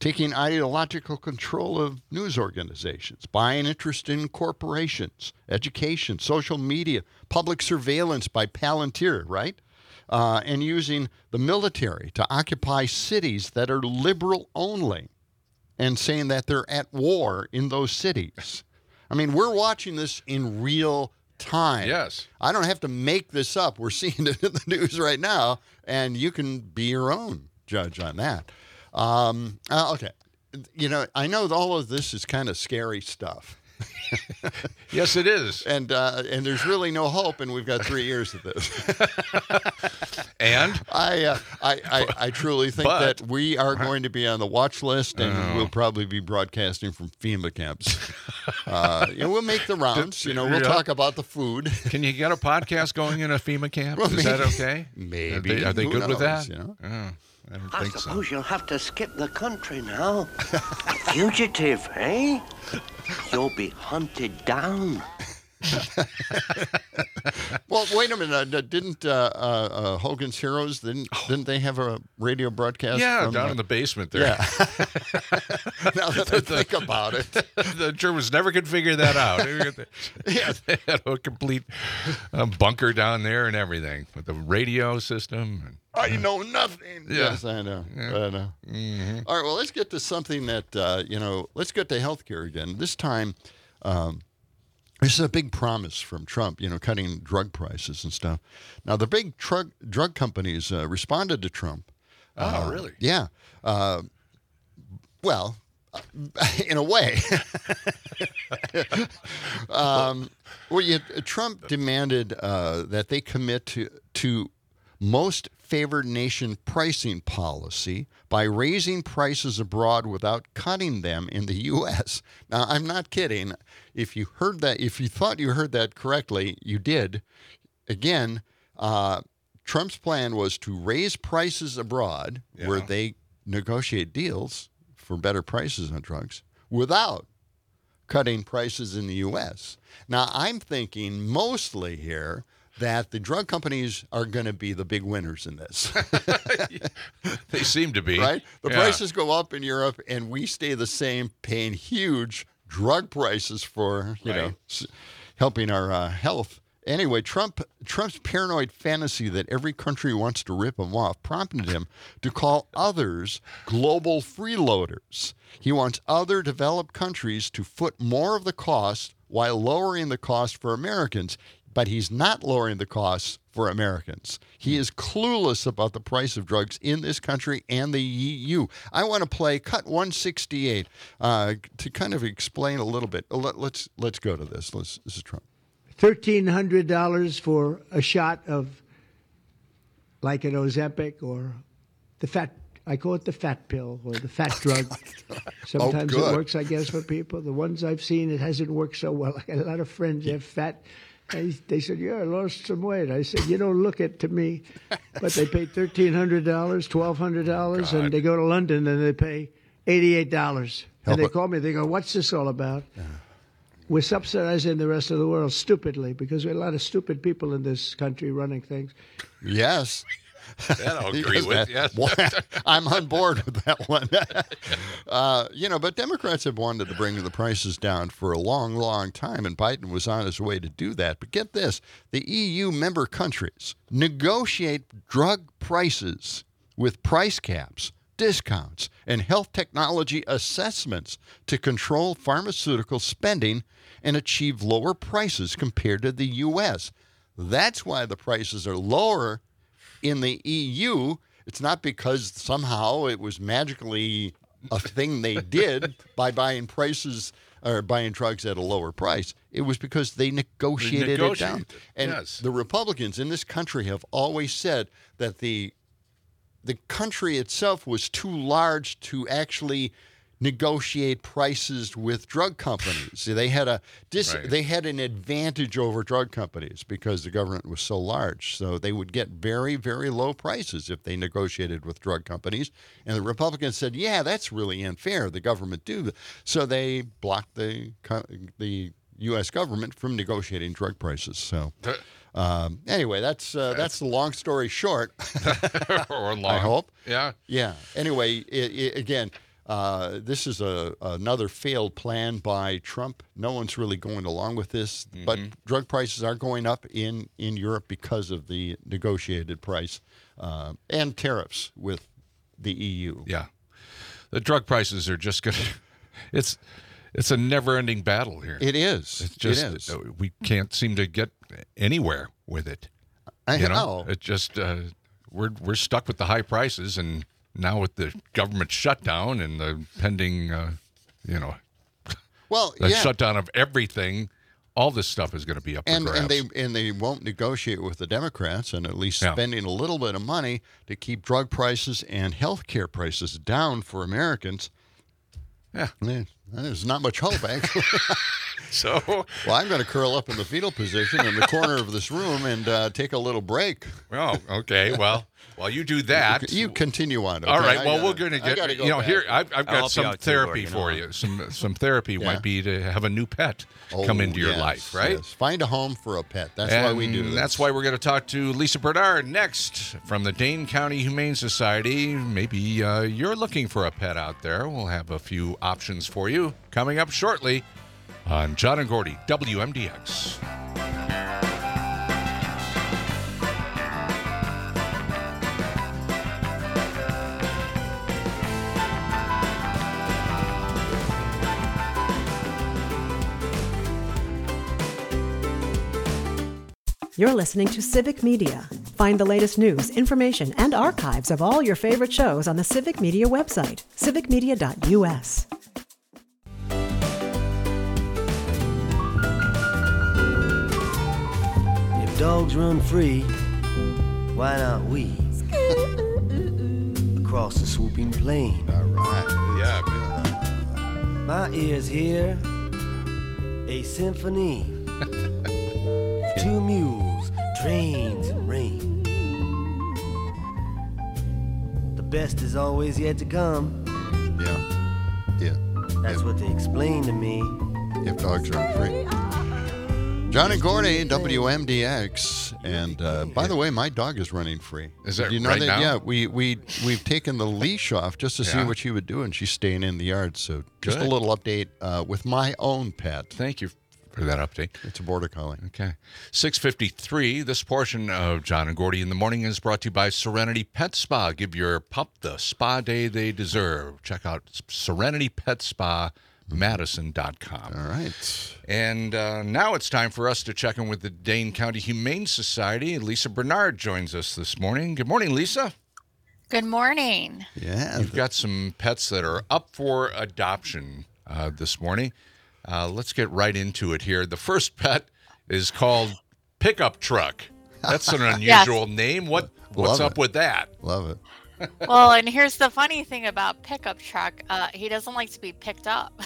Speaker 2: taking ideological control of news organizations, buying interest in corporations, education, social media, public surveillance by Palantir, right? Uh, and using the military to occupy cities that are liberal only and saying that they're at war in those cities. I mean, we're watching this in real time.
Speaker 3: Yes.
Speaker 2: I don't have to make this up. We're seeing it in the news right now, and you can be your own judge on that. Um, uh, okay. You know, I know all of this is kind of scary stuff.
Speaker 3: Yes, it is.
Speaker 2: And uh, and there's really no hope, and we've got three years of this.
Speaker 3: And
Speaker 2: I, uh, I, I I truly think
Speaker 3: But-
Speaker 2: that we are going to be on the watch list, and
Speaker 3: Oh.
Speaker 2: we'll probably be broadcasting from FEMA camps. Uh, you know, we'll make the rounds. You know, we'll
Speaker 3: Yeah.
Speaker 2: talk about the food.
Speaker 3: Can you get a podcast going in a FEMA camp?
Speaker 2: Well,
Speaker 3: Is that
Speaker 2: maybe-
Speaker 3: okay?
Speaker 2: maybe.
Speaker 3: Are they, are they
Speaker 2: Who
Speaker 3: good with
Speaker 2: knows,
Speaker 3: that?
Speaker 2: you know?
Speaker 3: Oh, I don't
Speaker 19: I
Speaker 3: think so.
Speaker 19: suppose you'll have to skip the country now. Fugitive, eh? You'll be hunted down.
Speaker 2: Well, wait a minute. Uh, didn't uh, uh, uh, Hogan's Heroes, didn't, didn't they have a radio broadcast?
Speaker 3: Yeah,
Speaker 2: from,
Speaker 3: down
Speaker 2: uh,
Speaker 3: in the basement there.
Speaker 2: Yeah. Now that I think about it.
Speaker 3: The Germans never could figure that out.
Speaker 2: Yeah.
Speaker 3: They had a complete um, bunker down there and everything with the radio system. And,
Speaker 2: I know nothing.
Speaker 3: Yeah.
Speaker 2: Yes, I know.
Speaker 3: Yeah.
Speaker 2: I know.
Speaker 3: Mhm.
Speaker 2: All right, well, let's get to something that, uh, you know, let's get to healthcare again. This time, um, this is a big promise from Trump, you know, cutting drug prices and stuff. Now, the big drug, drug companies uh, responded to Trump.
Speaker 3: Oh,
Speaker 2: Uh,
Speaker 3: really?
Speaker 2: Yeah. Uh, well, in a way. um, well, you, Trump demanded uh, that they commit to to most favored nation pricing policy by raising prices abroad without cutting them in the U S. Now, I'm not kidding. If you heard that, if you thought you heard that correctly, you did. Again, uh, Trump's plan was to raise prices abroad where
Speaker 3: Yeah.
Speaker 2: they negotiate deals for better prices on drugs without cutting prices in the U S. Now, I'm thinking mostly here that the drug companies are going to be the big winners in this.
Speaker 3: They seem to be.
Speaker 2: Right? The
Speaker 3: Yeah.
Speaker 2: prices go up in Europe, and we stay the same, paying huge drug prices for, you know,
Speaker 3: Right.
Speaker 2: s- helping our uh, health. Anyway, Trump Trump's paranoid fantasy that every country wants to rip him off prompted him to call others global freeloaders. He wants other developed countries to foot more of the cost while lowering the cost for Americans. But he's not lowering the costs for Americans. He is clueless about the price of drugs in this country and the E U. I want to play cut one sixty-eight uh, to kind of explain a little bit. Let, let's let's go to this. Let's, this is Trump.
Speaker 20: thirteen hundred dollars for a shot of like an Ozempic or the fat, I call it the fat pill or the fat drug. Sometimes it
Speaker 2: good.
Speaker 20: works, I guess, for people. The ones I've seen, it hasn't worked so well. I got a lot of friends that have fat. They, they said, yeah, I lost some weight. I said, you don't look it to me. But they pay thirteen hundred dollars, twelve hundred dollars, and they go to London and they pay eighty-eight dollars.
Speaker 2: Help
Speaker 20: And they
Speaker 2: it.
Speaker 20: call me. They go, what's this all about? We're subsidizing the rest of the world stupidly because we have a lot of stupid people in this country running things.
Speaker 2: Yes.
Speaker 3: That I'll agree
Speaker 2: Yes,
Speaker 3: with,
Speaker 2: that-
Speaker 3: yes.
Speaker 2: Well, I'm on board with that one. uh, you know, but Democrats have wanted to bring the prices down for a long, long time, and Biden was on his way to do that. But get this, the E U member countries negotiate drug prices with price caps, discounts, and health technology assessments to control pharmaceutical spending and achieve lower prices compared to the U S. That's why the prices are lower in the E U. It's not because somehow it was magically a thing they did by buying prices or buying drugs at a lower price. It was because they negotiated, it down.
Speaker 3: negotiated,
Speaker 2: And
Speaker 3: yes.
Speaker 2: the Republicans in this country have always said that the the country itself was too large to actually negotiate prices with drug companies. They had a dis-
Speaker 3: Right.
Speaker 2: they had an advantage over drug companies because the government was so large. So they would get very, very low prices if they negotiated with drug companies. And the Republicans said, "Yeah, that's really unfair. The government do." So they blocked the co- the U S government from negotiating drug prices. So um, anyway, that's uh, that's the long story short.
Speaker 3: or long.
Speaker 2: I hope.
Speaker 3: Yeah.
Speaker 2: Yeah. Anyway, it, it, again, Uh, this is a another failed plan by Trump. No one's really going along with this, mm-hmm. but drug prices are going up in, in Europe because of the negotiated price uh, and tariffs with the E U.
Speaker 3: Yeah, the drug prices are just going to. It's it's a never-ending battle here.
Speaker 2: It is.
Speaker 3: It's just
Speaker 2: it is.
Speaker 3: We can't seem to get anywhere with it.
Speaker 2: I
Speaker 3: you
Speaker 2: know.
Speaker 3: know. It just uh, we're we're stuck with the high prices and. Now with the government shutdown and the pending, uh, you know,
Speaker 2: well,
Speaker 3: the
Speaker 2: yeah.
Speaker 3: shutdown of everything, all this stuff is going to be up
Speaker 2: and,
Speaker 3: for grabs.
Speaker 2: And they and they won't negotiate with the Democrats and at least
Speaker 3: Yeah.
Speaker 2: spending a little bit of money to keep drug prices and health care prices down for Americans.
Speaker 3: Yeah.
Speaker 2: There's not much hope, actually.
Speaker 3: So,
Speaker 2: well, I'm going to curl up in the fetal position in the corner of this room and uh, take a little break.
Speaker 3: Oh, okay. Well, while you do that,
Speaker 2: you continue on. Okay?
Speaker 3: All right.
Speaker 2: I
Speaker 3: Well,
Speaker 2: gotta,
Speaker 3: we're going to get.
Speaker 2: go
Speaker 3: You know,
Speaker 2: back.
Speaker 3: here I've, I've
Speaker 4: I'll
Speaker 3: got
Speaker 4: help you
Speaker 3: some
Speaker 4: out too,
Speaker 3: therapy
Speaker 4: Gordon,
Speaker 3: for
Speaker 4: huh?
Speaker 3: you. Some some therapy
Speaker 2: Yeah.
Speaker 3: might be to have a new pet come
Speaker 2: Oh,
Speaker 3: into your
Speaker 2: yes,
Speaker 3: life, right?
Speaker 2: yes. Find a home for a pet. That's why we do
Speaker 3: And
Speaker 2: this.
Speaker 3: That's why we're going to talk to Lisa Bernard next from the Dane County Humane Society. Maybe uh, you're looking for a pet out there. We'll have a few options for you coming up shortly on John and Gordy, W M D X.
Speaker 1: You're listening to Civic Media. Find the latest news, information, and archives of all your favorite shows on the Civic Media website, civic media dot u s.
Speaker 21: If dogs run free, why not we? Across the swooping plain.
Speaker 2: All right.
Speaker 3: Yeah, man.
Speaker 21: My ears hear a symphony. Two mules, trains, and rain. The best is always yet to come.
Speaker 2: Yeah. Yeah.
Speaker 21: That's what they explain to me.
Speaker 2: If dogs are free. John and Gordy, W M D X. And uh, by the way, my dog is running free.
Speaker 3: Is
Speaker 2: Did
Speaker 3: that
Speaker 2: you know
Speaker 3: right
Speaker 2: that?
Speaker 3: now?
Speaker 2: Yeah, we we we've taken the leash off just to see
Speaker 3: Yeah.
Speaker 2: what she would do, and she's staying in the yard. So just
Speaker 3: Good.
Speaker 2: a little update uh, with my own pet.
Speaker 3: Thank you for that update.
Speaker 2: It's a border collie.
Speaker 3: Okay. six fifty-three. This portion of John and Gordy in the Morning is brought to you by Serenity Pet Spa. Give your pup the spa day they deserve. Check out Serenity Pet Spa, madison dot com.
Speaker 2: All right.
Speaker 3: And uh, now it's time for us to check in with the Dane County Humane Society. Lisa Bernard joins us this morning. Good morning, Lisa.
Speaker 22: Good morning.
Speaker 2: Yeah.
Speaker 3: You've got some pets that are up for adoption uh, this morning. Uh, let's get right into it here. The first pet is called Pickup Truck. That's an unusual name. What What's
Speaker 2: Love
Speaker 3: up
Speaker 2: it.
Speaker 3: with that?
Speaker 2: Love it.
Speaker 22: Well, and here's the funny thing about Pickup Truck. Uh, he doesn't like to be picked up.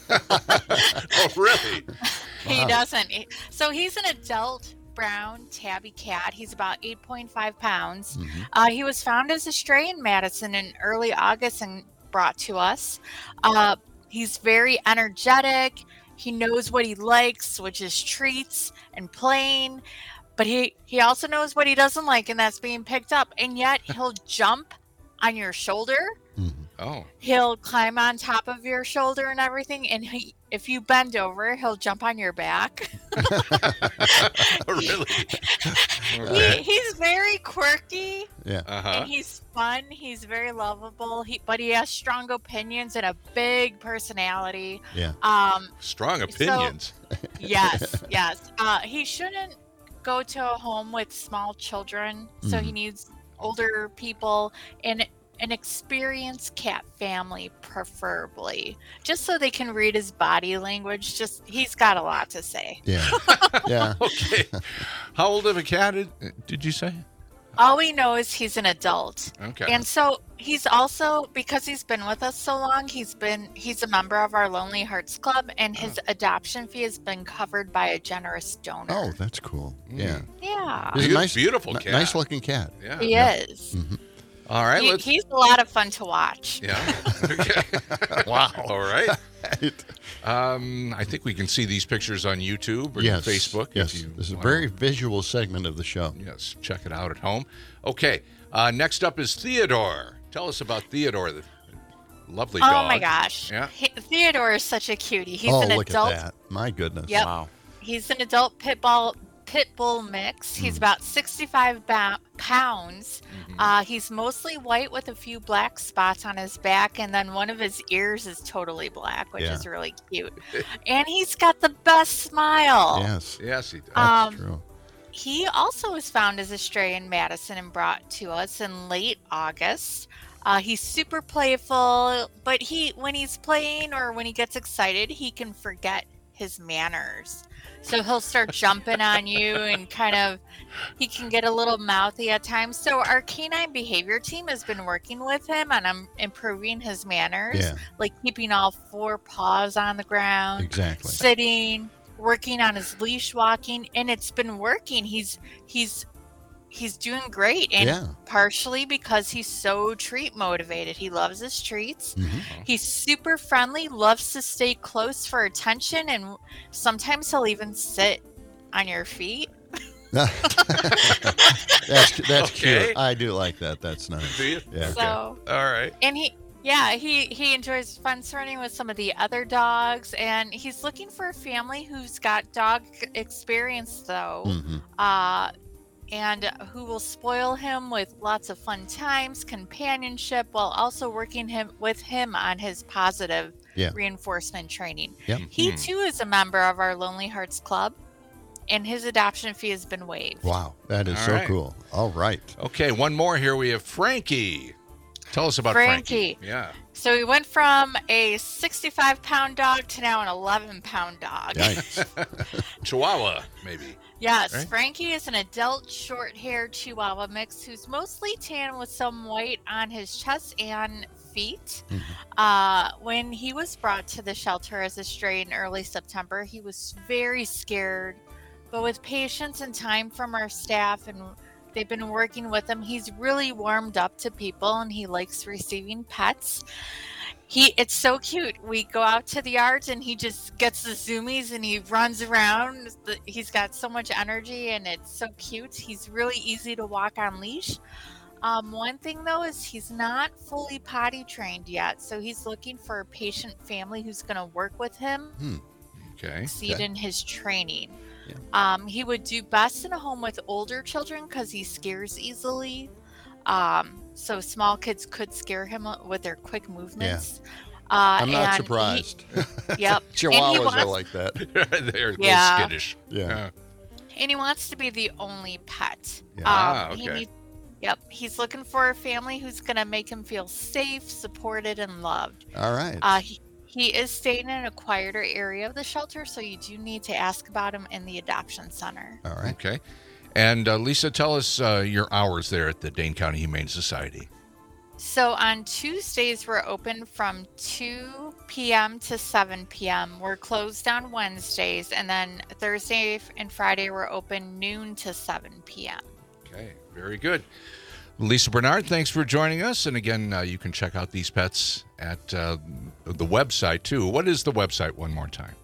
Speaker 3: Oh, really?
Speaker 22: He
Speaker 3: Wow.
Speaker 22: doesn't. He- So he's an adult brown tabby cat. He's about eight point five pounds.
Speaker 2: Mm-hmm.
Speaker 22: Uh, he was found as a stray in Madison in early August and brought to us. Uh, he's very energetic. He knows what he likes, which is treats and playing. But he, he also knows what he doesn't like, and that's being picked up. And yet he'll jump on your shoulder.
Speaker 3: Oh.
Speaker 22: He'll climb on top of your shoulder and everything. And he, if you bend over, he'll jump on your back.
Speaker 3: Really?
Speaker 22: He,
Speaker 3: Okay.
Speaker 22: he's very quirky.
Speaker 2: Yeah.
Speaker 3: Uh-huh.
Speaker 22: And he's fun. He's very lovable. He, but he has strong opinions and a big personality.
Speaker 2: Yeah.
Speaker 22: Um,
Speaker 3: Strong
Speaker 22: so-
Speaker 3: opinions.
Speaker 22: yes, yes. Uh, he shouldn't go to a home with small children. So he
Speaker 2: Mhm.
Speaker 22: needs older people and an experienced cat family, preferably, just so they can read his body language. Just he's got a lot to say.
Speaker 2: Yeah. Yeah.
Speaker 3: Okay. How old of a cat did, did you say?
Speaker 22: All we know is he's an adult.
Speaker 3: Okay.
Speaker 22: And so he's also, because he's been with us so long, he's been he's a member of our Lonely Hearts Club, and his adoption fee has been covered by a generous donor.
Speaker 2: Oh, that's cool. Yeah.
Speaker 22: Yeah.
Speaker 2: He's a
Speaker 3: Beau-
Speaker 2: nice,
Speaker 3: beautiful
Speaker 2: n-
Speaker 3: cat.
Speaker 2: Nice looking cat.
Speaker 3: Yeah.
Speaker 22: He is.
Speaker 2: Mhm.
Speaker 3: All right.
Speaker 22: He-
Speaker 3: let's.
Speaker 22: he's a lot of fun to watch.
Speaker 3: Yeah. Okay. Wow. All right. Um, I think we can see these pictures on YouTube or
Speaker 2: Yes.
Speaker 3: Facebook.
Speaker 2: Yes.
Speaker 3: If you
Speaker 2: This is a
Speaker 3: wanna-
Speaker 2: very visual segment of the show.
Speaker 3: Yes. Check it out at home. Okay. Uh, next up is Theodore. Tell us about Theodore. The- Lovely
Speaker 22: Oh
Speaker 3: dog.
Speaker 22: my gosh.
Speaker 3: Yeah.
Speaker 22: He- Theodore is such a cutie. He's
Speaker 2: oh,
Speaker 22: an
Speaker 2: look
Speaker 22: adult.
Speaker 2: at that. My goodness.
Speaker 22: Yep.
Speaker 4: Wow.
Speaker 22: He's an adult pit bull pit bull mix. He's about sixty-five ba- pounds. Uh, he's mostly white with a few black spots on his back, and then one of his ears is totally black, which
Speaker 2: Yeah.
Speaker 22: is really cute. And he's got the best smile.
Speaker 2: Yes.
Speaker 3: Yes, he does.
Speaker 22: Um,
Speaker 2: That's true.
Speaker 22: He also was found as a stray in Madison and brought to us in late August. Uh, he's super playful, but he when he's playing or when he gets excited, he can forget his manners. So he'll start jumping on you and kind of, he can get a little mouthy at times. So our canine behavior team has been working with him on um, improving his manners,
Speaker 2: Yeah.
Speaker 22: like keeping all four paws on the ground,
Speaker 2: Exactly.
Speaker 22: sitting, working on his leash walking, and it's been working. He's he's he's doing great, and
Speaker 2: Yeah.
Speaker 22: partially because he's so treat motivated. He loves his treats.
Speaker 2: Mhm.
Speaker 22: He's super friendly, loves to stay close for attention, and sometimes he'll even sit on your feet.
Speaker 2: that's that's
Speaker 3: Okay.
Speaker 2: cute. I do like that. That's nice.
Speaker 3: Do you?
Speaker 2: Yeah.
Speaker 22: So,
Speaker 3: All right.
Speaker 22: and he, yeah, he he enjoys fence running with some of the other dogs, and he's looking for a family who's got dog experience, though.
Speaker 2: Mhm.
Speaker 22: Uh, and who will spoil him with lots of fun times, companionship, while also working him with him on his positive
Speaker 2: Yeah.
Speaker 22: reinforcement training.
Speaker 2: Yep.
Speaker 22: He
Speaker 3: Mhm.
Speaker 22: too is a member of our Lonely Hearts Club, and his adoption fee has been waived.
Speaker 2: Wow. That is
Speaker 3: All
Speaker 2: so
Speaker 3: right.
Speaker 2: cool. All right.
Speaker 3: Okay, one more here. We have Frankie. Tell us about Frankie.
Speaker 22: Frankie.
Speaker 3: Yeah.
Speaker 22: So he went from a sixty-five pound dog to now an eleven pound dog.
Speaker 2: Yikes.
Speaker 3: Chihuahua, maybe.
Speaker 22: Yes,
Speaker 3: Right?
Speaker 22: Frankie is an adult short-haired Chihuahua mix who's mostly tan with some white on his chest and feet. Uh, when he was brought to the shelter as a stray in early September, he was very scared, but with patience and time from our staff, and they've been working with him, he's really warmed up to people, and he likes receiving pets. He, it's so cute. We go out to the yards and he just gets the zoomies and he runs around. The- He's got so much energy and it's so cute. He's really easy to walk on leash. Um, one thing though is he's not fully potty trained yet, so he's looking for a patient family who's going to work with him,
Speaker 2: Hmm.
Speaker 3: Okay.
Speaker 22: succeed
Speaker 2: Okay.
Speaker 22: in his training.
Speaker 2: Yeah.
Speaker 22: Um, he would do best in a home with older children because he scares easily. Um, so small kids could scare him with their quick movements. Uh,
Speaker 2: I'm not
Speaker 22: and he-
Speaker 2: surprised.
Speaker 22: Yep. And he
Speaker 2: Chihuahuas
Speaker 22: wants-
Speaker 2: are like that.
Speaker 3: They're a little
Speaker 22: Yeah.
Speaker 3: skittish.
Speaker 2: Yeah.
Speaker 22: And he wants to be the only pet.
Speaker 2: Yeah.
Speaker 3: Ah,
Speaker 22: Um, he
Speaker 3: okay.
Speaker 22: need- yep. He's looking for a family who's going to make him feel safe, supported, and loved.
Speaker 2: All right.
Speaker 22: Uh, he, he is staying in a quieter area of the shelter, so you do need to ask about him in the adoption center.
Speaker 2: All right.
Speaker 3: Okay. And uh, Lisa, tell us uh, your hours there at the Dane County Humane Society.
Speaker 22: So on Tuesdays, we're open from two p.m. to seven p.m. We're closed on Wednesdays, and then Thursday and Friday, we're open noon to seven p.m.
Speaker 3: Okay, very good. Lisa Bernard, thanks for joining us. And again, uh, you can check out these pets at uh, the website, too. What is the website one more time?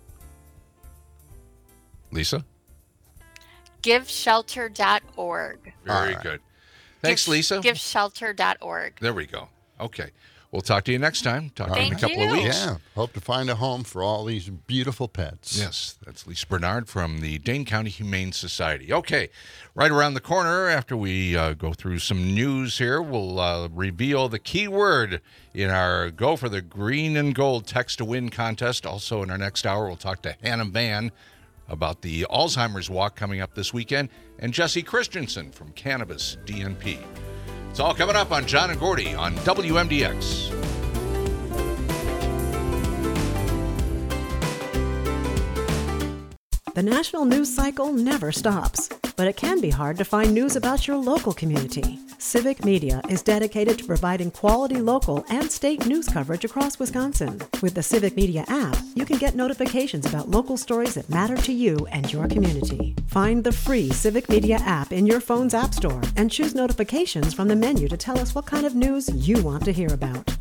Speaker 3: Lisa?
Speaker 22: give shelter dot org.
Speaker 3: Very good. Thanks, Lisa.
Speaker 22: give shelter dot org.
Speaker 3: There we go. Okay. We'll talk to you next time. Talk to you in a
Speaker 22: Thank
Speaker 3: couple of
Speaker 22: you.
Speaker 3: weeks.
Speaker 2: Yeah. Hope to find a home for all these beautiful pets.
Speaker 3: Yes, that's Lisa Bernard from the Dane County Humane Society. Okay, right around the corner, after we uh, go through some news here, we'll uh, reveal the key word in our Go for the Green and Gold Text to Win contest. Also, in our next hour, we'll talk to Hannah Van about the Alzheimer's Walk coming up this weekend, and Jesse Christensen from Cannabis D N P. It's all coming up on John and Gordy on W M D X.
Speaker 1: The national news cycle never stops, but it can be hard to find news about your local community. Civic Media is dedicated to providing quality local and state news coverage across Wisconsin. With the Civic Media app, you can get notifications about local stories that matter to you and your community. Find the free Civic Media app in your phone's app store and choose notifications from the menu to tell us what kind of news you want to hear about.